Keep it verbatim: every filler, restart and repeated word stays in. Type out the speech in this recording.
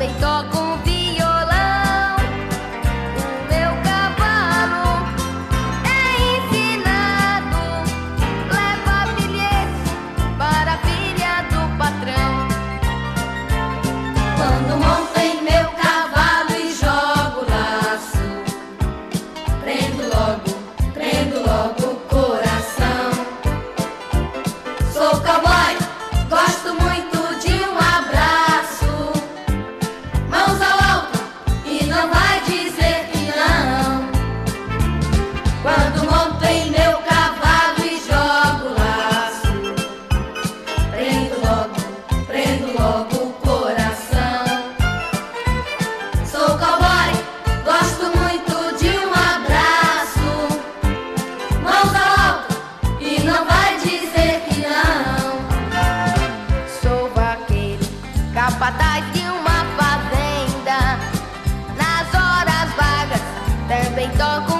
também toco um violão. O meu cavalo é ensinado, leva bilhetes para a filha do patrão. Quando monto em meu cavalo e jogo laço, prendo logo, prendo logo o coração. Sou cowboy, gosto muito de um abraço, mãos ao alto e não vai dizer que não. Quando monto em meu cavalo e jogo laço, prendo logo, prendo logo o coração. Sou cowboy, gosto muito de um abraço, mãos ao alto e não vai dizer que não. Sou vaqueiro, capataz de uma fazenda. Nas horas vagas também toco